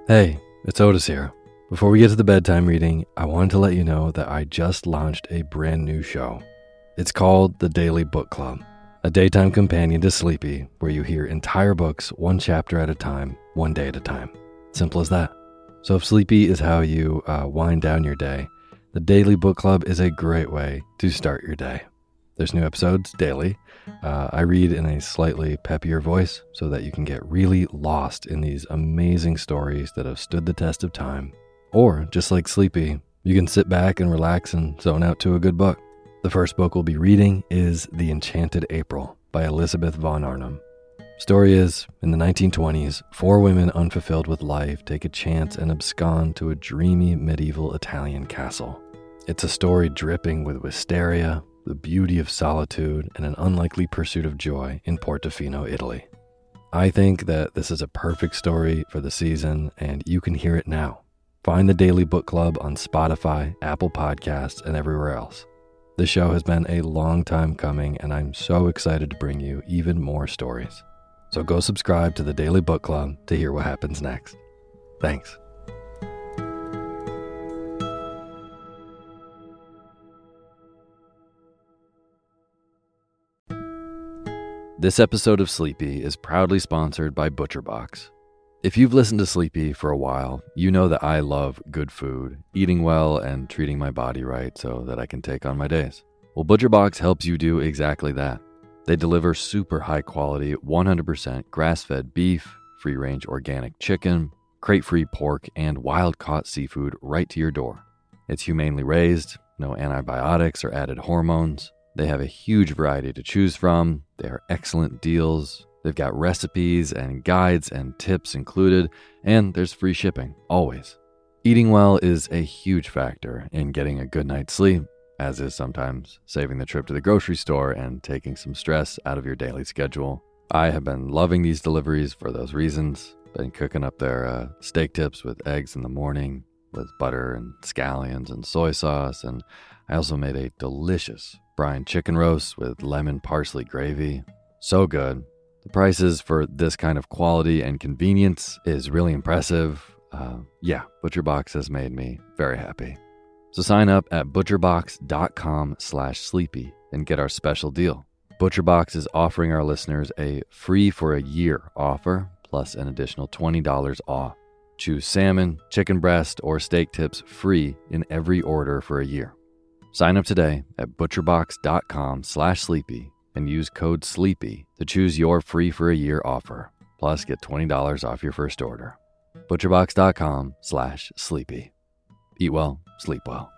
Hey, it's Otis here. Before we get to the bedtime reading, I wanted to let you know that I just launched a brand new show. It's called The Daily Book Club, a daytime companion to Sleepy, where you hear entire books one chapter at a time, one day at a time. Simple as that. So if Sleepy is how you wind down your day, The Daily Book Club is a great way to start your day. There's new episodes daily. I read in a slightly peppier voice so that you can get really lost in these amazing stories that have stood the test of time. Or, just like Sleepy, you can sit back and relax and zone out to a good book. The first book we'll be reading is The Enchanted April by Elizabeth von Arnim. Story is, in the 1920s, 4 women unfulfilled with life take a chance and abscond to a dreamy medieval Italian castle. It's a story dripping with wisteria, the beauty of solitude, and an unlikely pursuit of joy in Portofino, Italy. I think that this is a perfect story for the season, and you can hear it now. Find the Daily Book Club on Spotify, Apple Podcasts, and everywhere else. This show has been a long time coming, and I'm so excited to bring you even more stories. So go subscribe to the Daily Book Club to hear what happens next. Thanks. This episode of Sleepy is proudly sponsored by ButcherBox. If you've listened to Sleepy for a while, you know that I love good food, eating well, and treating my body right so that I can take on my days. Well, ButcherBox helps you do exactly that. They deliver super high quality, 100% grass-fed beef, free-range organic chicken, crate-free pork, and wild-caught seafood right to your door. It's humanely raised, no antibiotics or added hormones. They have a huge variety to choose from. They are excellent deals. They've got recipes and guides and tips included, and there's free shipping, always. Eating well is a huge factor in getting a good night's sleep, as is sometimes saving the trip to the grocery store and taking some stress out of your daily schedule. I have been loving these deliveries for those reasons. Been cooking up their steak tips with eggs in the morning, with butter and scallions and soy sauce, and I also made a delicious brine chicken roast with lemon parsley gravy. So good. The prices for this kind of quality and convenience is really impressive. ButcherBox has made me very happy. So sign up at butcherbox.com/sleepy and get our special deal. ButcherBox is offering our listeners a free for a year offer, plus an additional $20 off. Choose salmon, chicken breast, or steak tips free in every order for a year. Sign up today at butcherbox.com/sleepy and use code SLEEPY to choose your free for a year offer. Plus, get $20 off your first order. butcherbox.com/sleepy. Eat well, sleep well.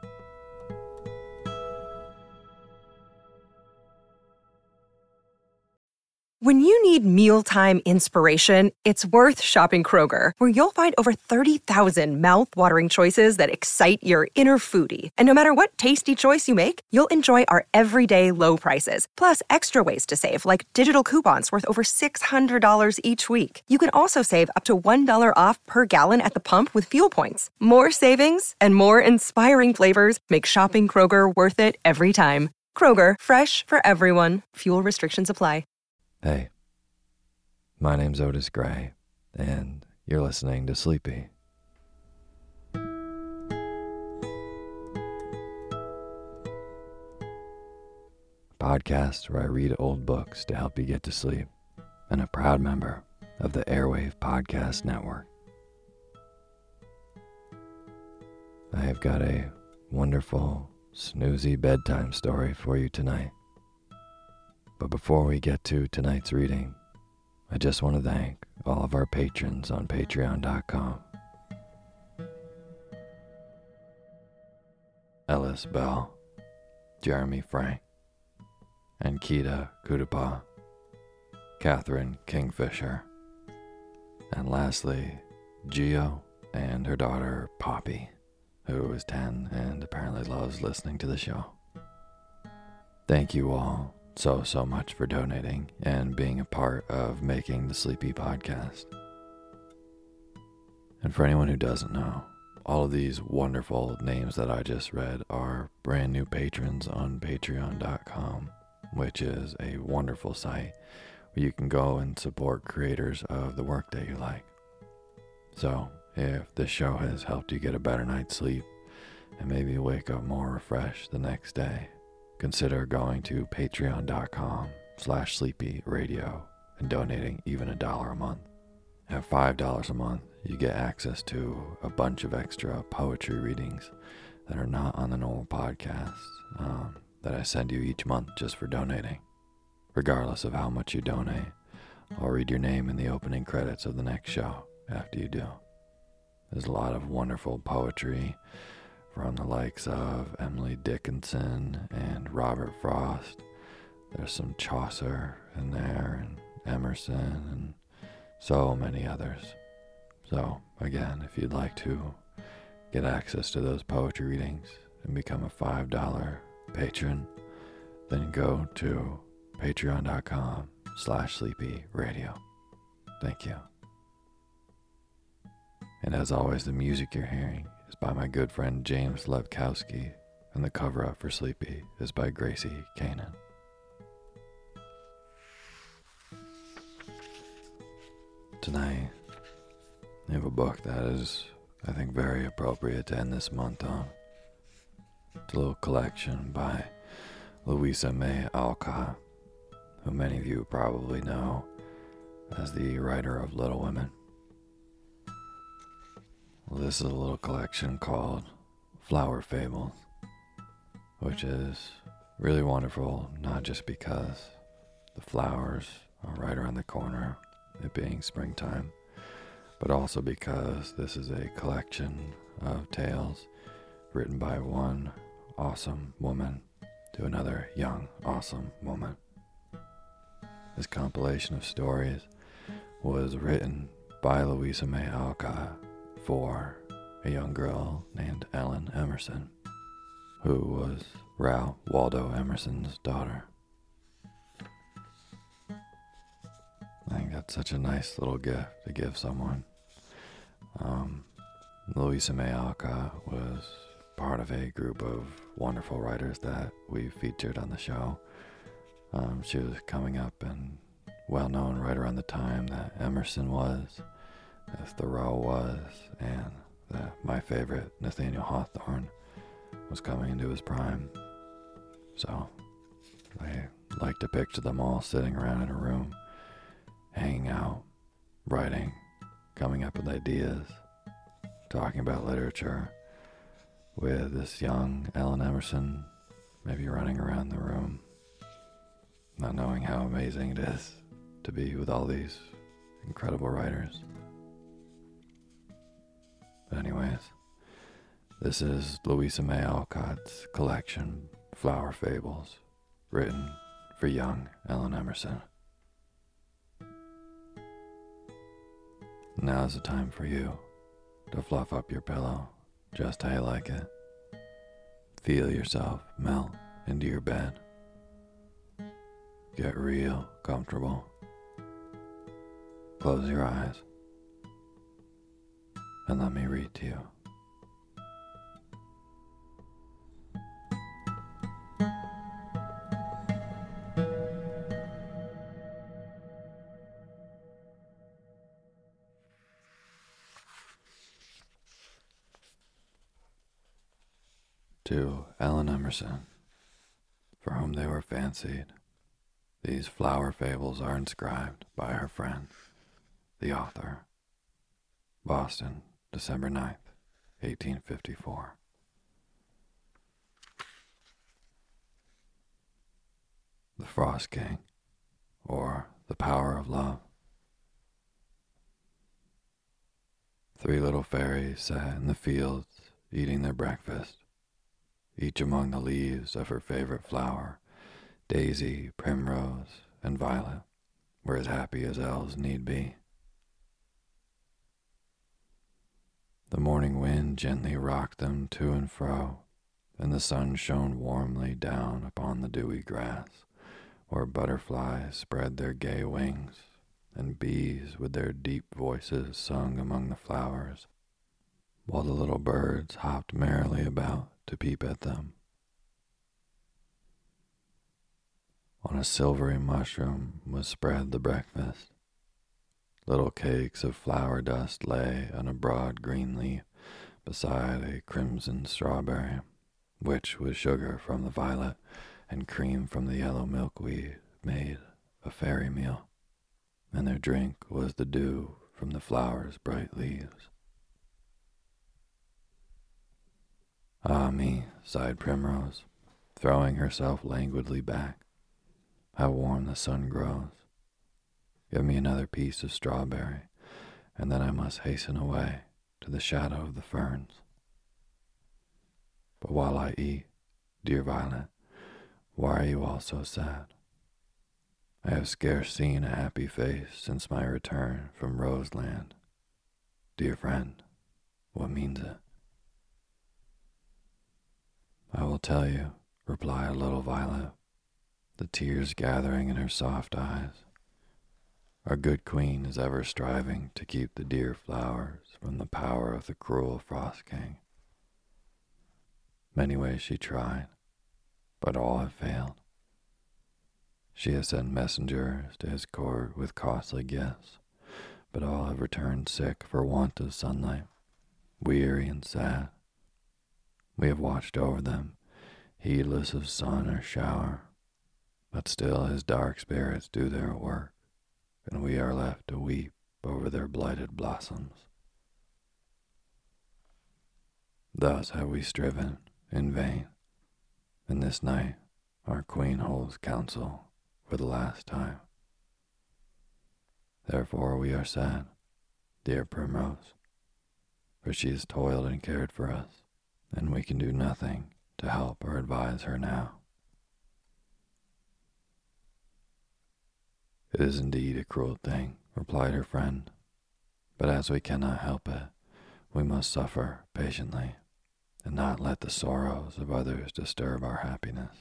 When you need mealtime inspiration, it's worth shopping Kroger, where you'll find over 30,000 mouth-watering choices that excite your inner foodie. And no matter what tasty choice you make, you'll enjoy our everyday low prices, plus extra ways to save, like digital coupons worth over $600 each week. You can also save up to $1 off per gallon at the pump with fuel points. More savings and more inspiring flavors make shopping Kroger worth it every time. Kroger, fresh for everyone. Fuel restrictions apply. Hey, my name's Otis Gray, and you're listening to Sleepy. A podcast where I read old books to help you get to sleep, and a proud member of the Airwave Podcast Network. I have got a wonderful, snoozy bedtime story for you tonight. But before we get to tonight's reading, I just want to thank all of our patrons on patreon.com. Ellis Bell, Jeremy Frank, Ankita Kudapa, Catherine Kingfisher, and lastly, Gio and her daughter Poppy, who is 10 and apparently loves listening to the show. Thank you all so much for donating and being a part of making the Sleepy Podcast. And for anyone who doesn't know, all of these wonderful names that I just read are brand new patrons on patreon.com, which is a wonderful site where you can go and support creators of the work that you like. So If this show has helped you get a better night's sleep and maybe wake up more refreshed the next day, consider going to patreon.com/sleepyradio and donating even $1 a month. At $5 a month, you get access to a bunch of extra poetry readings that are not on the normal podcasts that I send you each month just for donating. Regardless of how much you donate, I'll read your name in the opening credits of the next show after you do. There's a lot of wonderful poetry from the likes of Emily Dickinson and Robert Frost. There's some Chaucer in there, and Emerson, and so many others. So, again, if you'd like to get access to those poetry readings and become a $5 patron, then go to patreon.com/sleepyradio. Thank you. And as always, the music you're hearing is by my good friend James Lepkowski, and the cover up for Sleepy is by Gracie Kanan. Tonight, I have a book that is, I think, very appropriate to end this month on. It's a little collection by Louisa May Alcott, who many of you probably know as the writer of Little Women. Well, this is a little collection called Flower Fables, which is really wonderful, not just because the flowers are right around the corner, it being springtime, but also because this is a collection of tales written by one awesome woman to another young, awesome woman. This compilation of stories was written by Louisa May Alcott for a young girl named Ellen Emerson, who was Ralph Waldo Emerson's daughter. I think that's such a nice little gift to give someone. Louisa May Alcott was part of a group of wonderful writers that we featured on the show. She was coming up and well known right around the time that Emerson was, that Thoreau was, and that my favorite, Nathaniel Hawthorne, was coming into his prime. So I like to picture them all sitting around in a room, hanging out, writing, coming up with ideas, talking about literature, with this young Ellen Emerson maybe running around the room, not knowing how amazing it is to be with all these incredible writers. But anyways, this is Louisa May Alcott's collection, Flower Fables, written for young Ellen Emerson. Now's the time for you to fluff up your pillow just how you like it. Feel yourself melt into your bed. Get real comfortable. Close your eyes and let me read to you. To Ellen Emerson, for whom they were fancied, these flower fables are inscribed by her friend, the author. Boston, December 9th, 1854. The Frost King, or the Power of Love. 3 little fairies sat in the fields eating their breakfast, each among the leaves of her favorite flower. Daisy, primrose, and violet were as happy as elves need be. The morning wind gently rocked them to and fro, and the sun shone warmly down upon the dewy grass, where butterflies spread their gay wings, and bees with their deep voices sung among the flowers, while the little birds hopped merrily about to peep at them. On a silvery mushroom was spread the breakfast, Little cakes of flower dust lay on a broad green leaf beside a crimson strawberry, which, with sugar from the violet and cream from the yellow milkweed, made a fairy meal, and their drink was the dew from the flower's bright leaves. Ah me, sighed Primrose, throwing herself languidly back. How warm the sun grows. Give me another piece of strawberry, and then I must hasten away to the shadow of the ferns. But while I eat, dear Violet, why are you all so sad? I have scarce seen a happy face since my return from Roseland. Dear friend, what means it? I will tell you, replied little Violet, the tears gathering in her soft eyes. Our good queen is ever striving to keep the dear flowers from the power of the cruel Frost King. Many ways she tried, but all have failed. She has sent messengers to his court with costly gifts, but all have returned sick for want of sunlight, weary and sad. We have watched over them, heedless of sun or shower, but still his dark spirits do their work, and we are left to weep over their blighted blossoms. Thus have we striven in vain, and this night our queen holds council for the last time. Therefore we are sad, dear Primrose, for she has toiled and cared for us, and we can do nothing to help or advise her now. It is indeed a cruel thing, replied her friend, but as we cannot help it, we must suffer patiently, and not let the sorrows of others disturb our happiness.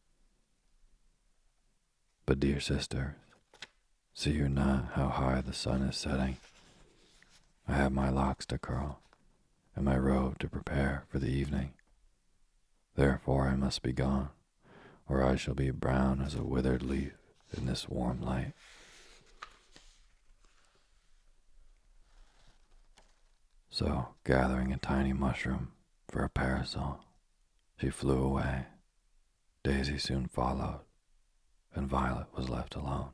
But dear sisters, see you not how high the sun is setting? I have my locks to curl, and my robe to prepare for the evening. Therefore I must be gone, or I shall be brown as a withered leaf in this warm light. So, gathering a tiny mushroom for a parasol, she flew away. Daisy soon followed, and Violet was left alone.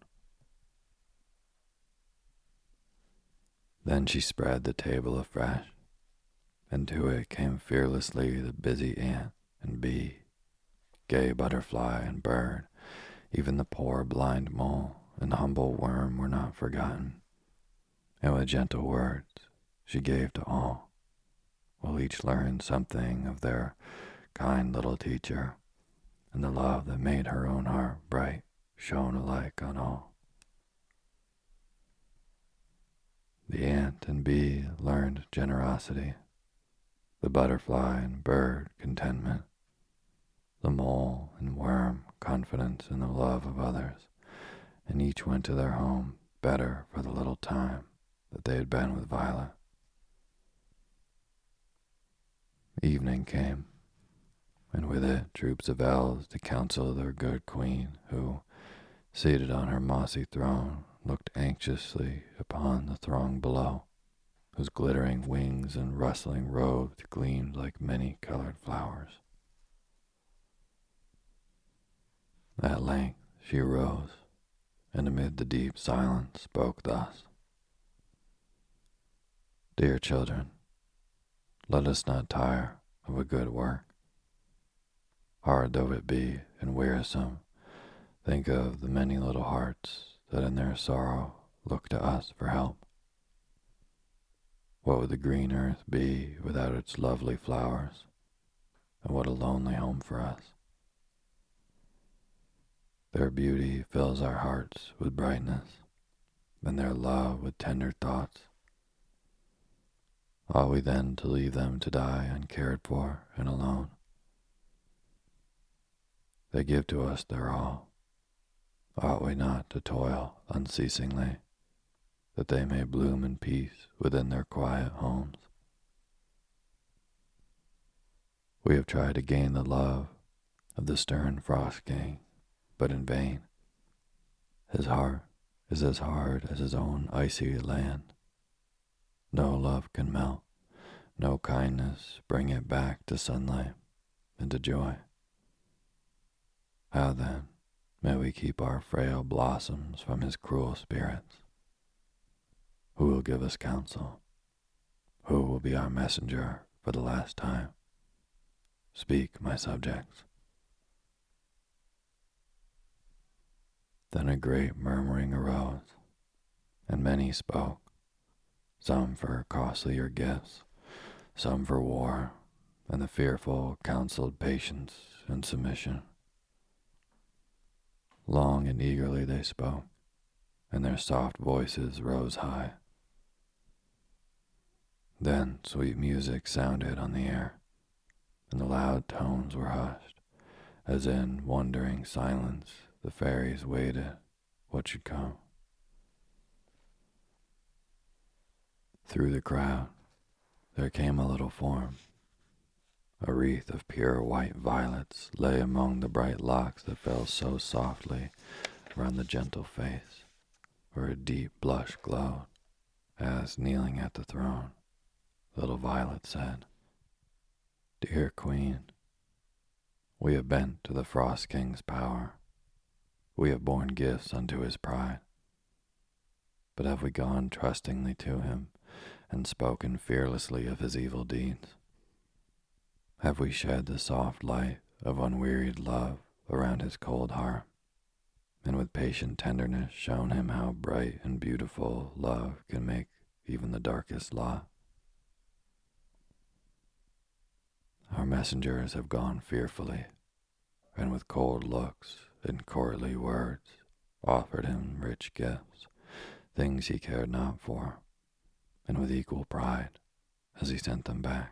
Then she spread the table afresh, and to it came fearlessly the busy ant and bee, gay butterfly and bird. Even the poor blind mole and humble worm were not forgotten, and with gentle words she gave to all, while each learned something of their kind little teacher, and the love that made her own heart bright shone alike on all. The ant and bee learned generosity, the butterfly and bird contentment, the mole and worm confidence in the love of others, and each went to their home better for the little time that they had been with Violet. Evening came, and with it troops of elves to counsel their good queen, who, seated on her mossy throne, looked anxiously upon the throng below, whose glittering wings and rustling robes gleamed like many-colored flowers. At length she arose, and amid the deep silence spoke thus. Dear children, let us not tire of a good work. Hard though it be and wearisome, think of the many little hearts that in their sorrow look to us for help. What would the green earth be without its lovely flowers, and what a lonely home for us. Their beauty fills our hearts with brightness, and their love with tender thoughts. Ought we then to leave them to die uncared for and alone? They give to us their all. Ought we not to toil unceasingly, that they may bloom in peace within their quiet homes? We have tried to gain the love of the stern Frost King, but in vain. His heart is as hard as his own icy land. No love can melt, no kindness bring it back to sunlight and to joy. How then may we keep our frail blossoms from his cruel spirits? Who will give us counsel? Who will be our messenger for the last time? Speak, my subjects. Then a great murmuring arose, and many spoke, some for costlier gifts, some for war, and the fearful counseled patience and submission. Long and eagerly they spoke, and their soft voices rose high. Then sweet music sounded on the air, and the loud tones were hushed, as in wondering silence the fairies waited what should come. Through the crowd there came a little form. A wreath of pure white violets lay among the bright locks that fell so softly around the gentle face, where a deep blush glowed, as, kneeling at the throne, little Violet said, "Dear Queen, we have bent to the Frost King's power. We have borne gifts unto his pride. But have we gone trustingly to him and spoken fearlessly of his evil deeds? Have we shed the soft light of unwearied love around his cold heart, and with patient tenderness shown him how bright and beautiful love can make even the darkest lot? Our messengers have gone fearfully, and with cold looks and courtly words offered him rich gifts, things he cared not for, and with equal pride as he sent them back.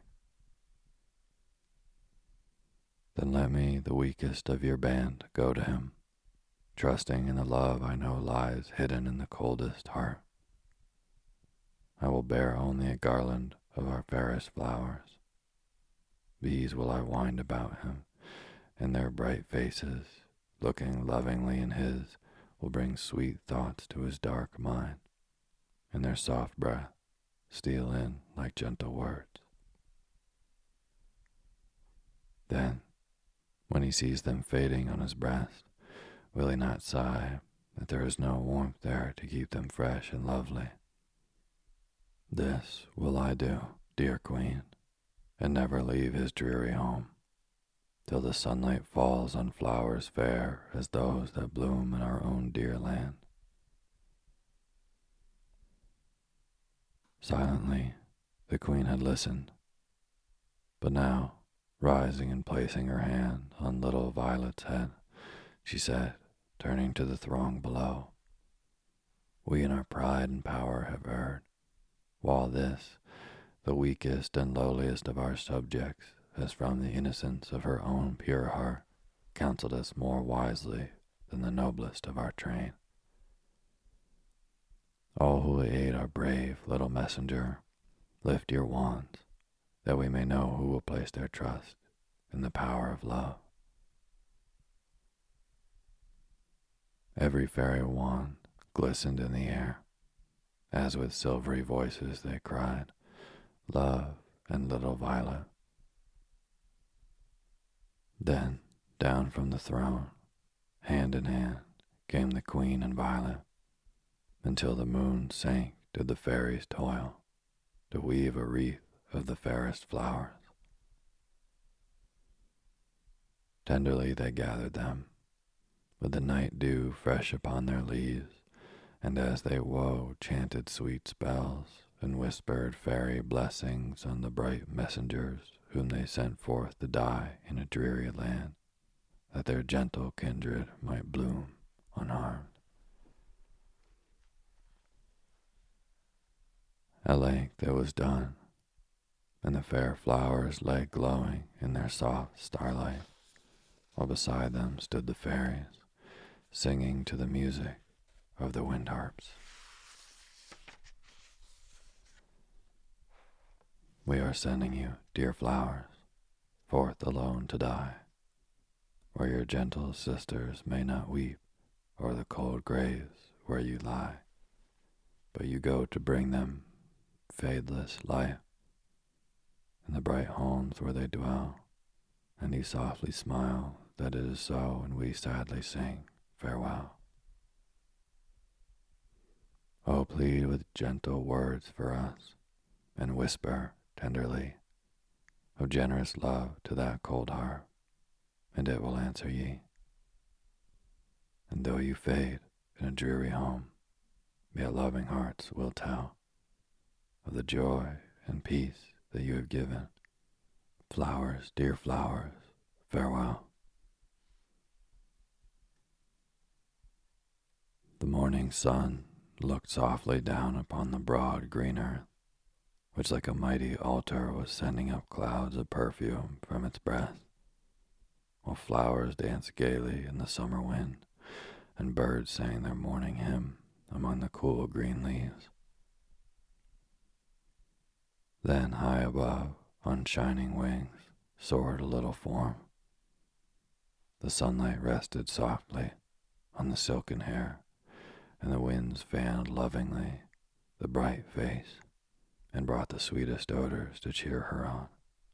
Then let me, the weakest of your band, go to him, trusting in the love I know lies hidden in the coldest heart. I will bear only a garland of our fairest flowers. These will I wind about him, and their bright faces, looking lovingly in his, will bring sweet thoughts to his dark mind, and their soft breath steal in like gentle words. Then, when he sees them fading on his breast, will he not sigh that there is no warmth there to keep them fresh and lovely? This will I do, dear Queen, and never leave his dreary home, till the sunlight falls on flowers fair as those that bloom in our own dear land. Silently, the Queen had listened, but now, rising and placing her hand on little Violet's head, she said, turning to the throng below, "We in our pride and power have erred, while this, the weakest and lowliest of our subjects, has from the innocence of her own pure heart counseled us more wisely than the noblest of our train. All who aid our brave little messenger, lift your wands, that we may know who will place their trust in the power of love." Every fairy wand glistened in the air, as with silvery voices they cried, "Love and little Violet." Then, down from the throne, hand in hand, came the Queen and Violet, until the moon sank did the fairies toil to weave a wreath of the fairest flowers. Tenderly they gathered them, with the night dew fresh upon their leaves, and as they wove chanted sweet spells and whispered fairy blessings on the bright messengers whom they sent forth to die in a dreary land, that their gentle kindred might bloom unharmed. At length it was done, and the fair flowers lay glowing in their soft starlight, while beside them stood the fairies, singing to the music of the wind harps. "We are sending you, dear flowers, forth alone to die, where your gentle sisters may not weep o'er the cold graves where you lie, but you go to bring them fadeless light in the bright homes where they dwell, and you softly smile that it is so, and we sadly sing farewell. Oh, plead with gentle words for us, and whisper tenderly of generous love to that cold heart, and it will answer ye. And though you fade in a dreary home, yet loving hearts will tell of the joy and peace that you have given. Flowers, dear flowers, farewell. The morning sun looked softly down upon the broad green earth, which like a mighty altar was sending up clouds of perfume from its breast, while flowers danced gaily in the summer wind, and birds sang their morning hymn among the cool green leaves. Then high above, on shining wings, soared a little form. The sunlight rested softly on the silken hair, and the winds fanned lovingly the bright face and brought the sweetest odors to cheer her on.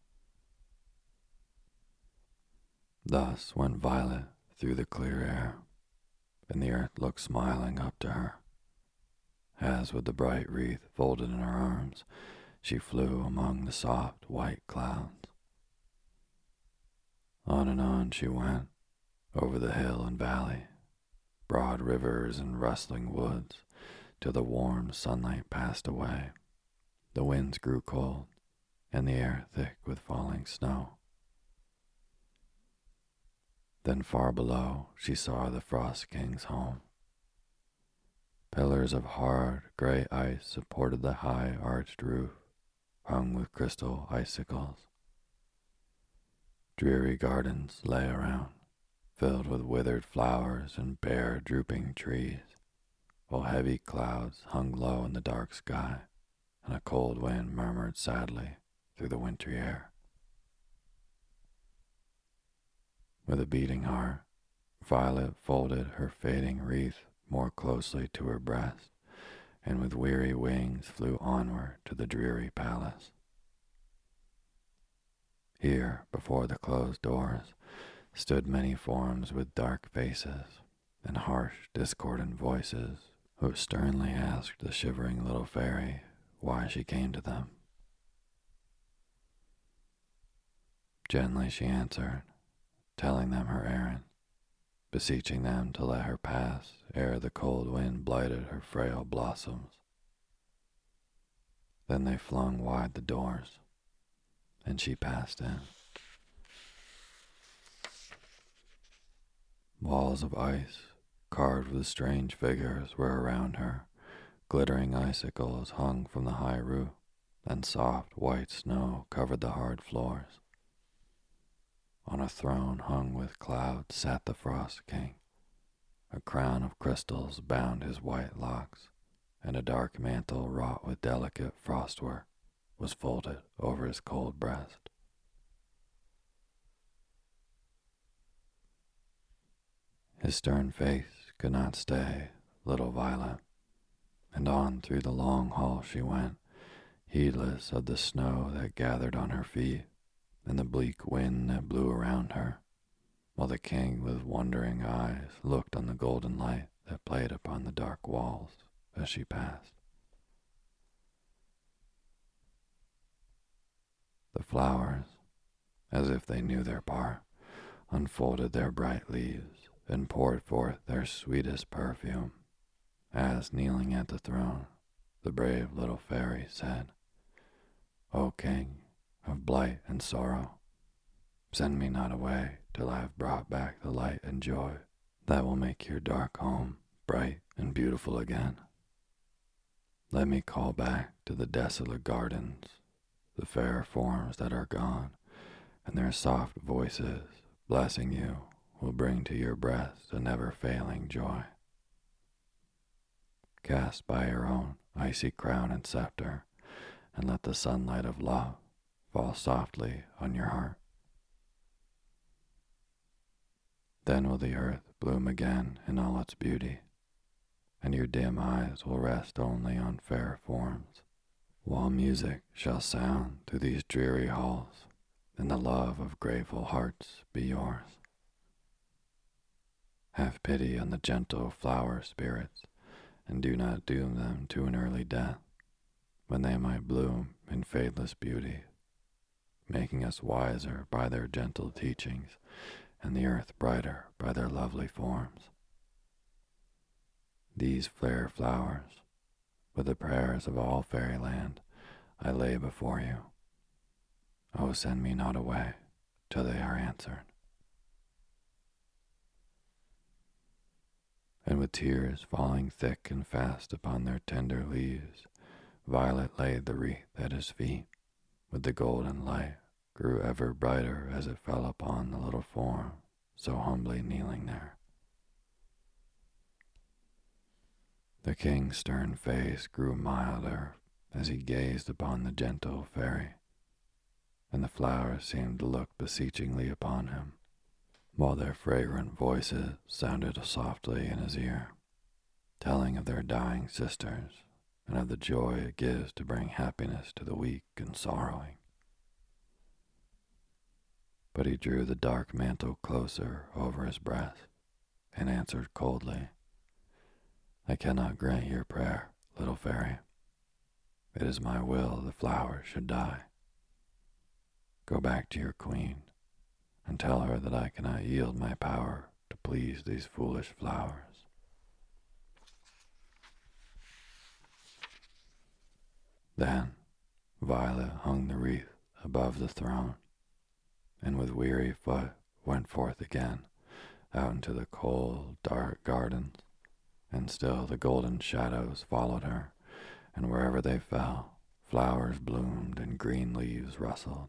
Thus went Violet through the clear air, and the earth looked smiling up to her, as with the bright wreath folded in her arms, she flew among the soft white clouds. On and on she went, over the hill and valley, broad rivers and rustling woods, till the warm sunlight passed away. The winds grew cold, and the air thick with falling snow. Then far below she saw the Frost King's home. Pillars of hard, gray ice supported the high arched roof, hung with crystal icicles. Dreary gardens lay around, filled with withered flowers and bare, drooping trees, while heavy clouds hung low in the dark sky, and a cold wind murmured sadly through the wintry air. With a beating heart, Violet folded her fading wreath more closely to her breast, and with weary wings flew onward to the dreary palace. Here, before the closed doors, stood many forms with dark faces and harsh, discordant voices, who sternly asked the shivering little fairy why she came to them. Gently she answered, telling them her errand, beseeching them to let her pass ere the cold wind blighted her frail blossoms. Then they flung wide the doors, and she passed in. Walls of ice, carved with strange figures, were around her. Glittering icicles hung from the high roof, and soft white snow covered the hard floors. On a throne hung with clouds sat the Frost King. A crown of crystals bound his white locks, and a dark mantle wrought with delicate frostwork was folded over his cold breast. His stern face could not stay little Violet, and on through the long hall she went, heedless of the snow that gathered on her feet and the bleak wind that blew around her, while the king with wondering eyes looked on the golden light that played upon the dark walls as she passed. The flowers, as if they knew their part, unfolded their bright leaves and poured forth their sweetest perfume, as, kneeling at the throne, the brave little fairy said, "O King of blight and sorrow, send me not away till I have brought back the light and joy that will make your dark home bright and beautiful again. Let me call back to the desolate gardens the fair forms that are gone, and their soft voices, blessing you, will bring to your breast a never-failing joy. Cast by your own icy crown and scepter, and let the sunlight of love fall softly on your heart. Then will the earth bloom again in all its beauty, and your dim eyes will rest only on fair forms, while music shall sound through these dreary halls, and the love of grateful hearts be yours. Have pity on the gentle flower spirits, and do not doom them to an early death, when they might bloom in fadeless beauty, making us wiser by their gentle teachings, and the earth brighter by their lovely forms. These fair flowers, with the prayers of all fairyland, I lay before you. Oh, send me not away till they are answered. And with tears falling thick and fast upon their tender leaves, Violet laid the wreath at his feet, with the golden light grew ever brighter as it fell upon the little form so humbly kneeling there. The king's stern face grew milder as he gazed upon the gentle fairy, and the flowers seemed to look beseechingly upon him, while their fragrant voices sounded softly in his ear, telling of their dying sisters and of the joy it gives to bring happiness to the weak and sorrowing. But he drew the dark mantle closer over his breast and answered coldly, I cannot grant your prayer, little fairy. It is my will the flowers should die. Go back to your queen and tell her that I cannot yield my power to please these foolish flowers. Then Violet hung the wreath above the throne, and with weary foot went forth again out into the cold, dark gardens, and still the golden shadows followed her, and wherever they fell, flowers bloomed and green leaves rustled.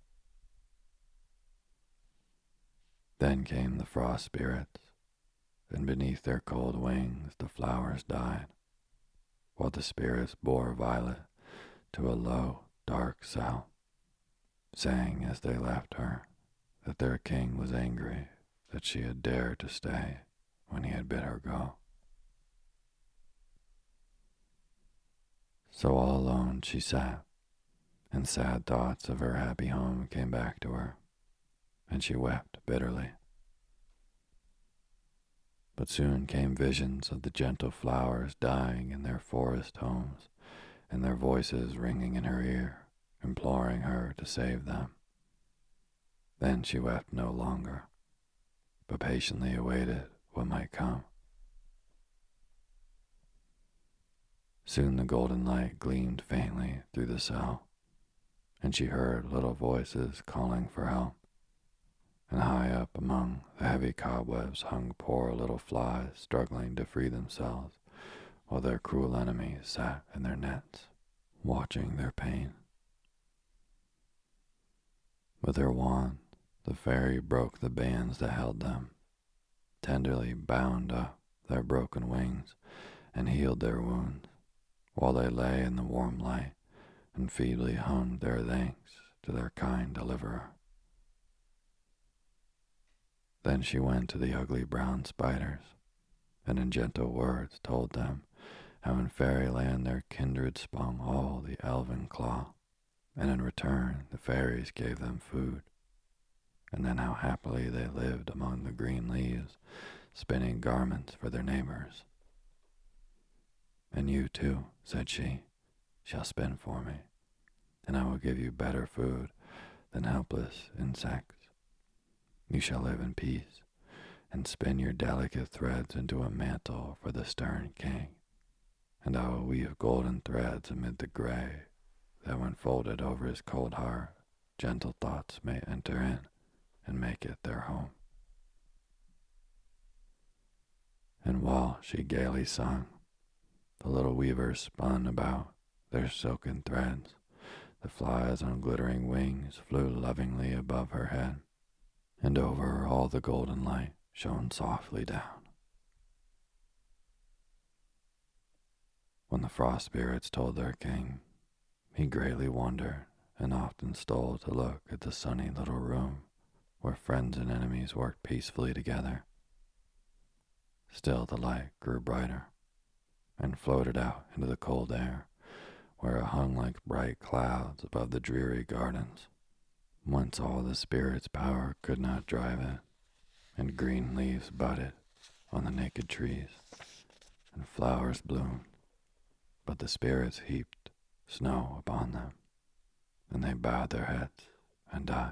Then came the frost spirits, and beneath their cold wings the flowers died, while the spirits bore Violet to a low, dark cell, saying as they left her that their king was angry that she had dared to stay when he had bid her go. So all alone she sat, and sad thoughts of her happy home came back to her, and she wept bitterly. But soon came visions of the gentle flowers dying in their forest homes, and their voices ringing in her ear, imploring her to save them. Then she wept no longer, but patiently awaited what might come. Soon the golden light gleamed faintly through the cell, and she heard little voices calling for help, and high up among the heavy cobwebs hung poor little flies struggling to free themselves, while their cruel enemies sat in their nets, watching their pain. With her wand, the fairy broke the bands that held them, tenderly bound up their broken wings, and healed their wounds, while they lay in the warm light and feebly hummed their thanks to their kind deliverer. Then she went to the ugly brown spiders, and in gentle words told them how in fairyland their kindred spun all the elven claw, and in return the fairies gave them food, and then how happily they lived among the green leaves, spinning garments for their neighbors. And you too, said she, shall spin for me, and I will give you better food than helpless insects. You shall live in peace, and spin your delicate threads into a mantle for the stern king, and I will weave golden threads amid the gray, that when folded over his cold heart, gentle thoughts may enter in and make it their home. And while she gaily sung, the little weavers spun about their silken threads. The flies on glittering wings flew lovingly above her head, and over her all the golden light shone softly down. When the frost spirits told their king, he greatly wondered and often stole to look at the sunny little room where friends and enemies worked peacefully together. Still the light grew brighter, and floated out into the cold air, where it hung like bright clouds above the dreary gardens, whence all the spirit's power could not drive it, and green leaves budded on the naked trees, and flowers bloomed, but the spirits heaped snow upon them, and they bowed their heads and died.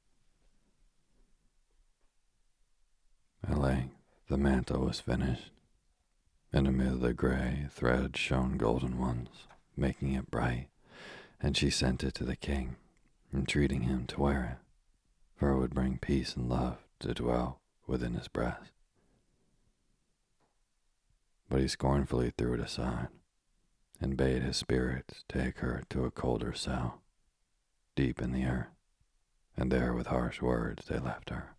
At length the mantle was finished, and amid the gray threads shone golden ones, making it bright, and she sent it to the king, entreating him to wear it, for it would bring peace and love to dwell within his breast. But he scornfully threw it aside, and bade his spirits take her to a colder cell, deep in the earth, and there with harsh words they left her.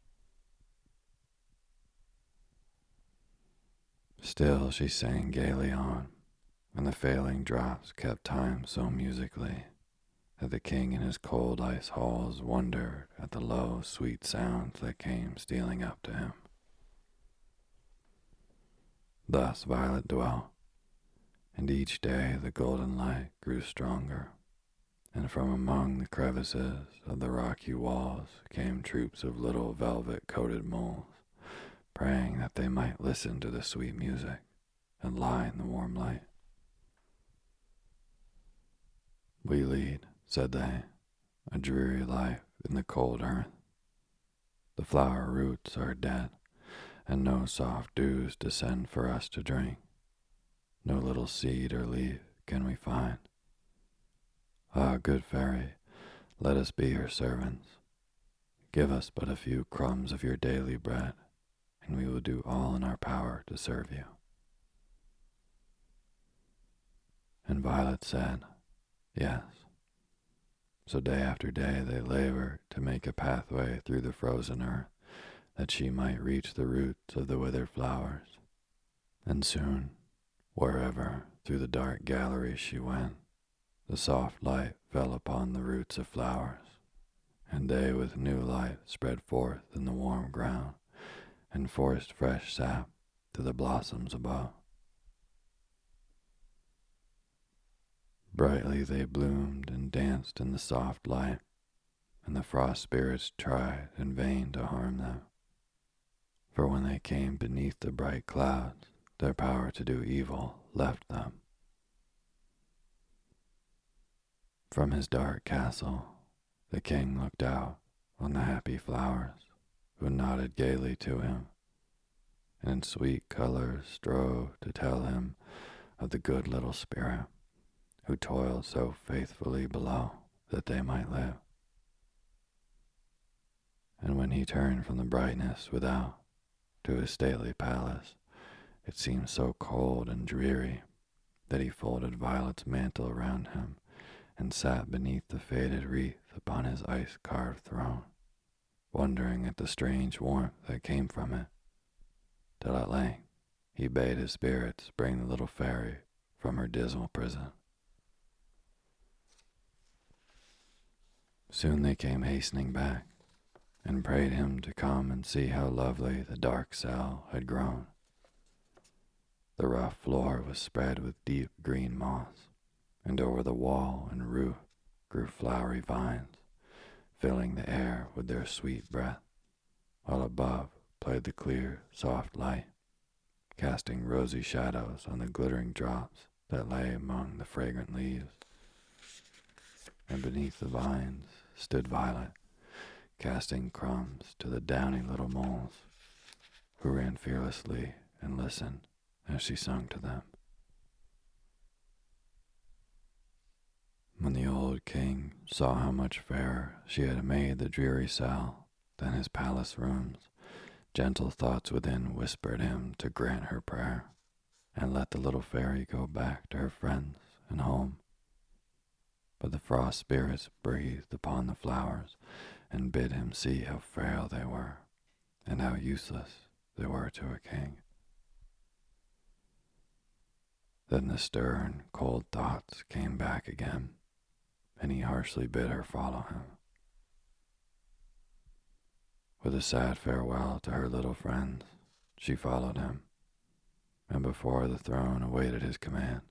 Still she sang gaily on, and the failing drops kept time so musically that the king in his cold ice halls wondered at the low, sweet sounds that came stealing up to him. Thus Violet dwelt, and each day the golden light grew stronger, and from among the crevices of the rocky walls came troops of little velvet-coated moles, praying that they might listen to the sweet music and lie in the warm light. "We lead," said they, "a dreary life in the cold earth. The flower roots are dead, and no soft dews descend for us to drink. No little seed or leaf can we find. Ah, good fairy, let us be your servants. Give us but a few crumbs of your daily bread, and we will do all in our power to serve you." And Violet said, "Yes." So day after day they labored to make a pathway through the frozen earth, that she might reach the roots of the withered flowers. And soon, wherever through the dark galleries she went, the soft light fell upon the roots of flowers, and they with new life spread forth in the warm ground, and forced fresh sap to the blossoms above. Brightly they bloomed and danced in the soft light, and the frost spirits tried in vain to harm them. For when they came beneath the bright clouds, their power to do evil left them. From his dark castle, the king looked out on the happy flowers, who nodded gaily to him, and in sweet colors strove to tell him of the good little spirit who toiled so faithfully below that they might live. And when he turned from the brightness without to his stately palace, it seemed so cold and dreary that he folded Violet's mantle around him and sat beneath the faded wreath upon his ice-carved throne, wondering at the strange warmth that came from it, till at length he bade his spirits bring the little fairy from her dismal prison. Soon they came hastening back, and prayed him to come and see how lovely the dark cell had grown. The rough floor was spread with deep green moss, and over the wall and roof grew flowery vines, filling the air with their sweet breath, while above played the clear, soft light, casting rosy shadows on the glittering drops that lay among the fragrant leaves. And beneath the vines stood Violet, casting crumbs to the downy little moles, who ran fearlessly and listened as she sung to them. When the old king saw how much fairer she had made the dreary cell than his palace rooms, gentle thoughts within whispered him to grant her prayer, and let the little fairy go back to her friends and home. But the frost spirits breathed upon the flowers and bid him see how frail they were, and how useless they were to a king. Then the stern, cold thoughts came back again, and he harshly bid her follow him. With a sad farewell to her little friends, she followed him, and before the throne awaited his command.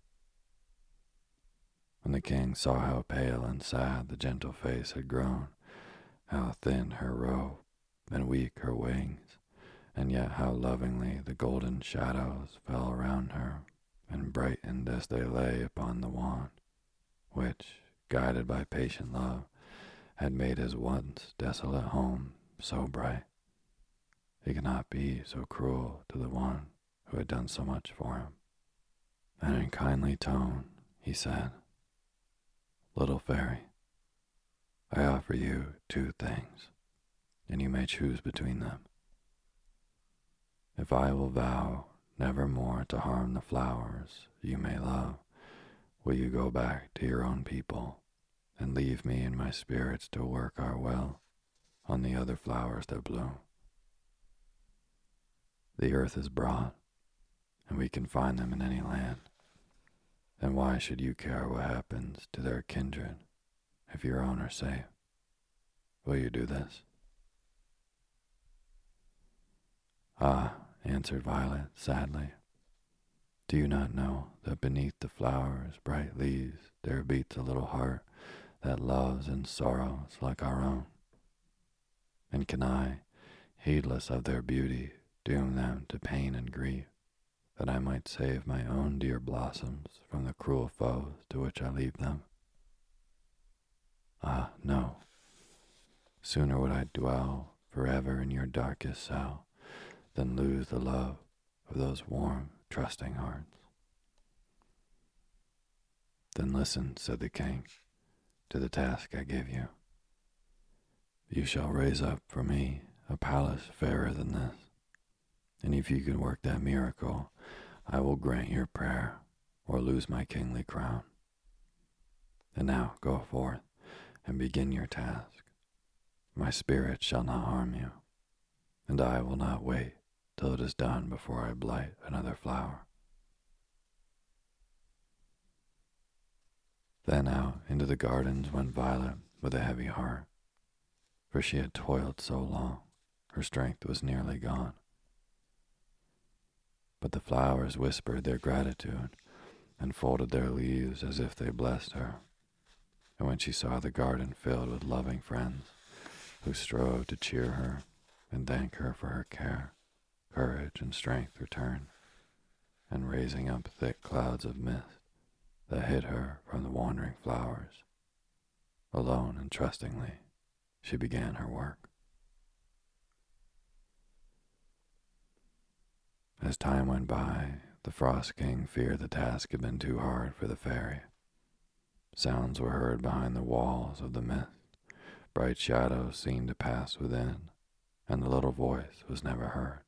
When the king saw how pale and sad the gentle face had grown, how thin her robe and weak her wings, and yet how lovingly the golden shadows fell around her and brightened as they lay upon the wand, which, guided by patient love, had made his once desolate home so bright, he could not be so cruel to the one who had done so much for him. And in kindly tone he said, "Little fairy, I offer you two things, and you may choose between them. If I will vow never more to harm the flowers you may love, will you go back to your own people and leave me and my spirits to work our will on the other flowers that bloom? The earth is broad, and we can find them in any land. And why should you care what happens to their kindred if your own are safe? Will you do this?" "Ah," answered Violet sadly, "do you not know that beneath the flowers' bright leaves there beats a little heart that loves and sorrows like our own? And can I, heedless of their beauty, doom them to pain and grief, that I might save my own dear blossoms from the cruel foes to which I leave them? Ah, no. Sooner would I dwell forever in your darkest cell than lose the love of those warm, trusting hearts." "Then listen," said the king, "to the task I give you. You shall raise up for me a palace fairer than this, and if you can work that miracle, I will grant your prayer or lose my kingly crown. And now go forth and begin your task. My spirit shall not harm you, and I will not wait till it is done before I blight another flower." Then out into the gardens went Violet with a heavy heart, for she had toiled so long, her strength was nearly gone. But the flowers whispered their gratitude and folded their leaves as if they blessed her, and when she saw the garden filled with loving friends who strove to cheer her and thank her for her care, courage and strength returned, and raising up thick clouds of mist that hid her from the wandering flowers, alone and trustingly she began her work. As time went by, the Frost King feared the task had been too hard for the fairy. Sounds were heard behind the walls of the mist, bright shadows seemed to pass within, and the little voice was never heard.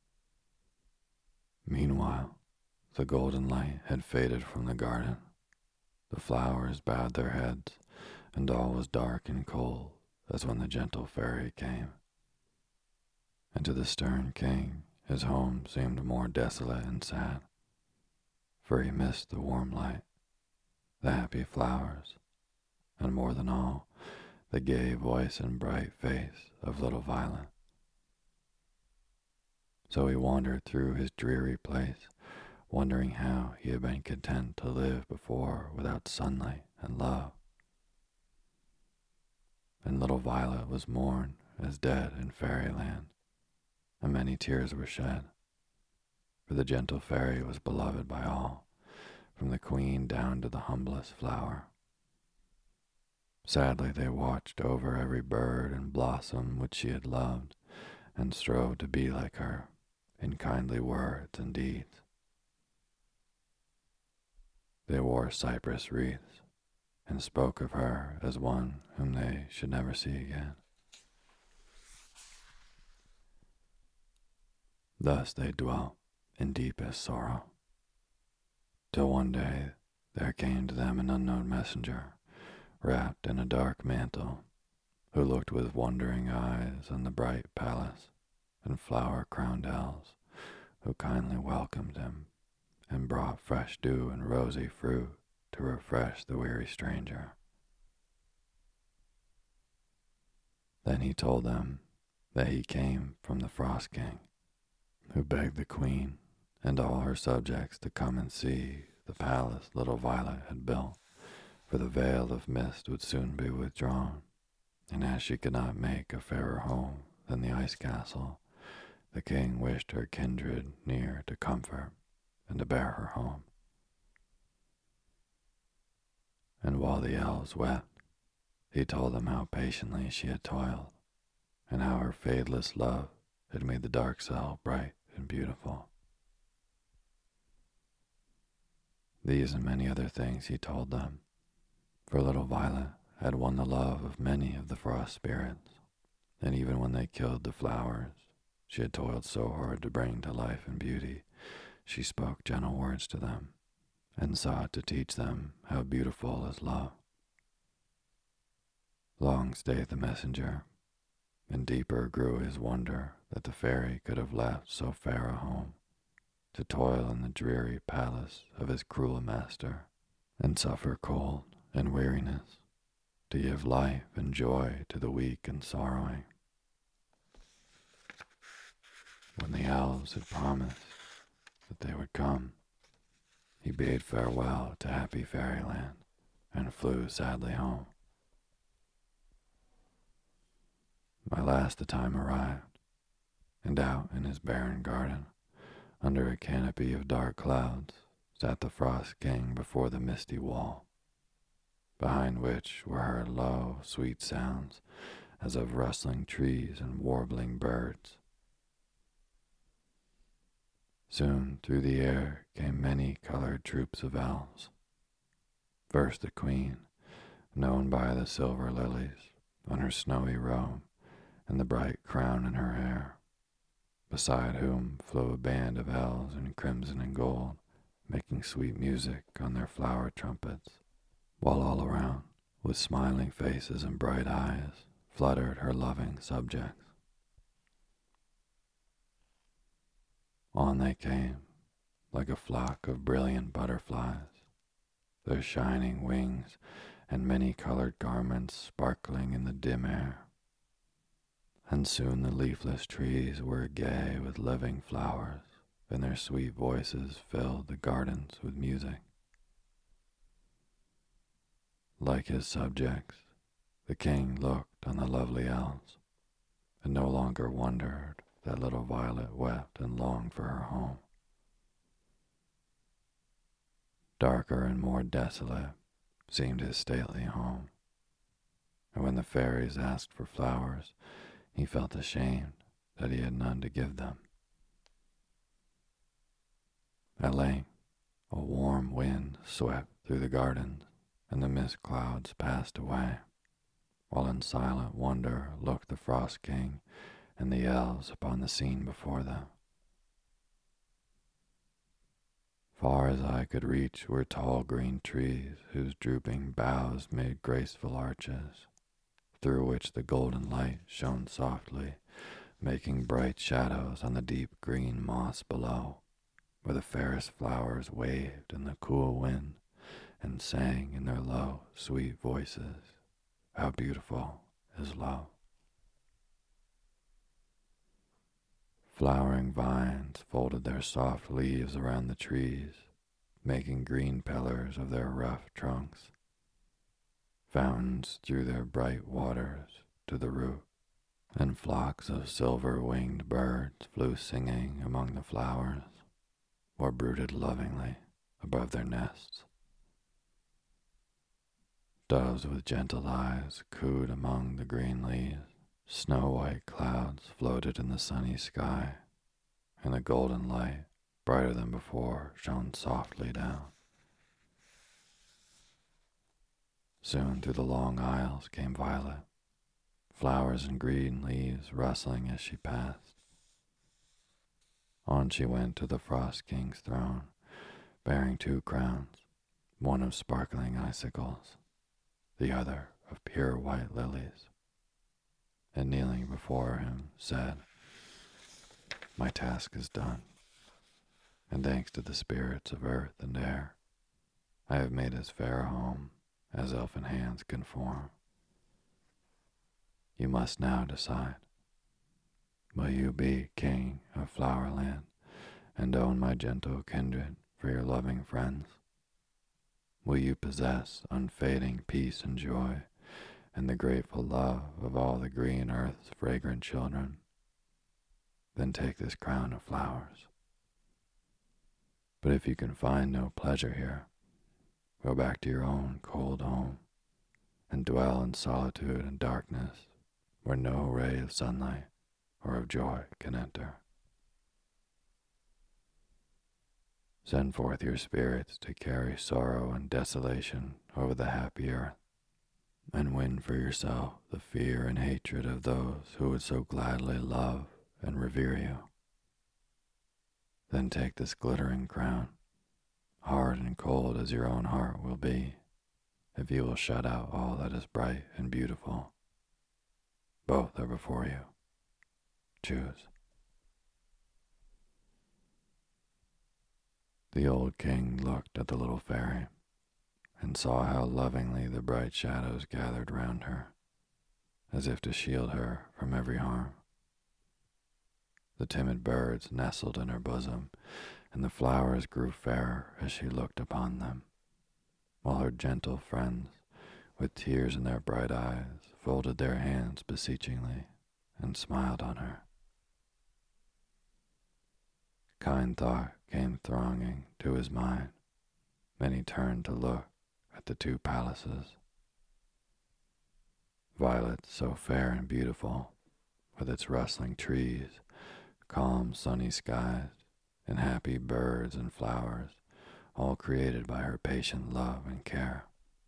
Meanwhile, the golden light had faded from the garden. The flowers bowed their heads, and all was dark and cold as when the gentle fairy came. And to the stern king, his home seemed more desolate and sad, for he missed the warm light, the happy flowers, and more than all, the gay voice and bright face of little Violet. So he wandered through his dreary place, wondering how he had been content to live before without sunlight and love. And little Violet was mourned as dead in fairyland, and many tears were shed, for the gentle fairy was beloved by all, from the queen down to the humblest flower. Sadly they watched over every bird and blossom which she had loved, and strove to be like her in kindly words and deeds. They wore cypress wreaths, and spoke of her as one whom they should never see again. Thus they dwelt in deepest sorrow, till one day there came to them an unknown messenger, wrapped in a dark mantle, who looked with wondering eyes on the bright palace and flower-crowned elves, who kindly welcomed him and brought fresh dew and rosy fruit to refresh the weary stranger. Then he told them that he came from the Frost King, who begged the queen, and all her subjects to come and see the palace little Violet had built, for the veil of mist would soon be withdrawn, and as she could not make a fairer home than the ice castle, the king wished her kindred near to comfort and to bear her home. And while the elves wept, he told them how patiently she had toiled, and how her fadeless love had made the dark cell bright and beautiful. These and many other things he told them, for little Violet had won the love of many of the frost spirits, and even when they killed the flowers she had toiled so hard to bring to life and beauty, she spoke gentle words to them, and sought to teach them how beautiful is love. Long stayed the messenger, and deeper grew his wonder that the fairy could have left so fair a home, to toil in the dreary palace of his cruel master, and suffer cold and weariness, to give life and joy to the weak and sorrowing. When the elves had promised that they would come, he bade farewell to happy fairyland and flew sadly home. At last the time arrived, and out in his barren garden, under a canopy of dark clouds, sat the Frost King before the misty wall, behind which were heard low, sweet sounds as of rustling trees and warbling birds. Soon through the air came many-colored troops of elves. First the queen, known by the silver lilies on her snowy robe and the bright crown in her hair, beside whom flew a band of elves in crimson and gold, making sweet music on their flower trumpets, while all around, with smiling faces and bright eyes, fluttered her loving subjects. On they came, like a flock of brilliant butterflies, their shining wings and many-colored garments sparkling in the dim air. And soon the leafless trees were gay with living flowers, and their sweet voices filled the gardens with music. Like his subjects, the king looked on the lovely elves, and no longer wondered that little Violet wept and longed for her home. Darker and more desolate seemed his stately home, and when the fairies asked for flowers, he felt ashamed that he had none to give them. At length, a warm wind swept through the gardens, and the mist clouds passed away, while in silent wonder looked the Frost King and the elves upon the scene before them. Far as eye could reach were tall green trees whose drooping boughs made graceful arches, through which the golden light shone softly, making bright shadows on the deep green moss below, where the fairest flowers waved in the cool wind and sang in their low, sweet voices, "How beautiful is love." Flowering vines folded their soft leaves around the trees, making green pillars of their rough trunks. Fountains drew their bright waters to the root, and flocks of silver-winged birds flew singing among the flowers, or brooded lovingly above their nests. Doves with gentle eyes cooed among the green leaves. Snow-white clouds floated in the sunny sky, and the golden light, brighter than before, shone softly down. Soon through the long aisles came Violet, flowers and green leaves rustling as she passed. On she went to the Frost King's throne, bearing 2 crowns, one of sparkling icicles, the other of pure white lilies, and kneeling before him said, "My task is done, and thanks to the spirits of earth and air, I have made as fair a home as elfin hands can form. You must now decide. Will you be king of Flowerland and own my gentle kindred for your loving friends? Will you possess unfading peace and joy, and the grateful love of all the green earth's fragrant children? Then take this crown of flowers. But if you can find no pleasure here, go back to your own cold home, and dwell in solitude and darkness, where no ray of sunlight or of joy can enter. Send forth your spirits to carry sorrow and desolation over the happy earth, and win for yourself the fear and hatred of those who would so gladly love and revere you. Then take this glittering crown, hard and cold as your own heart will be, if you will shut out all that is bright and beautiful. Both are before you. Choose. The old king looked at the little fairy and saw how lovingly the bright shadows gathered round her, as if to shield her from every harm. The timid birds nestled in her bosom, and the flowers grew fairer as she looked upon them, while her gentle friends, with tears in their bright eyes, folded their hands beseechingly and smiled on her. Kind thought came thronging to his mind, and he turned to look at the two palaces. Violet, so fair and beautiful, with its rustling trees, calm sunny skies, and happy birds and flowers, all created by her patient love and care.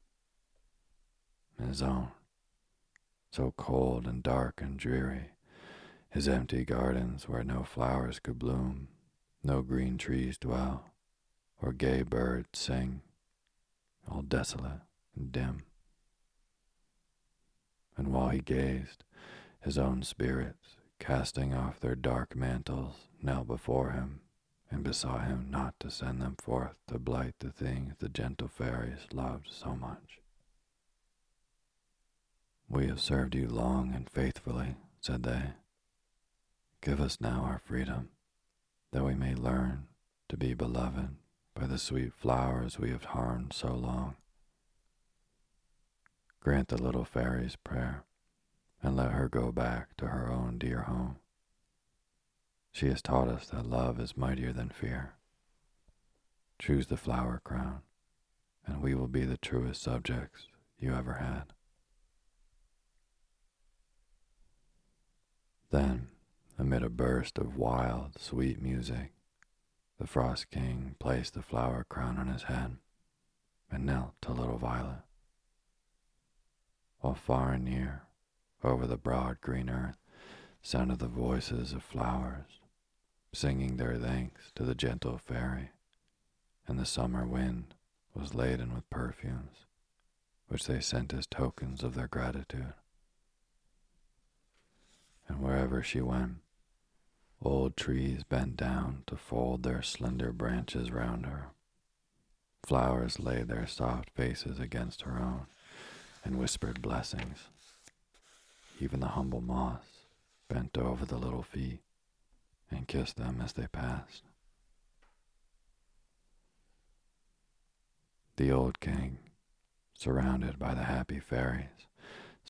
His own, so cold and dark and dreary, his empty gardens where no flowers could bloom, no green trees dwell, or gay birds sing, all desolate and dim. And while he gazed, his own spirits, casting off their dark mantles, knelt before him and besought him not to send them forth to blight the things the gentle fairies loved so much. "We have served you long and faithfully," said they. "Give us now our freedom, that we may learn to be beloved by the sweet flowers we have harmed so long. Grant the little fairy's prayer, and let her go back to her own dear home. She has taught us that love is mightier than fear. Choose the flower crown, and we will be the truest subjects you ever had." Then, amid a burst of wild, sweet music, the Frost King placed the flower crown on his head and knelt to little Violet, while far and near, over the broad green earth, sounded the voices of flowers, singing their thanks to the gentle fairy, and the summer wind was laden with perfumes, which they sent as tokens of their gratitude. And wherever she went, old trees bent down to fold their slender branches round her. Flowers laid their soft faces against her own and whispered blessings. Even the humble moss bent over the little feet and kissed them as they passed. The old king, surrounded by the happy fairies,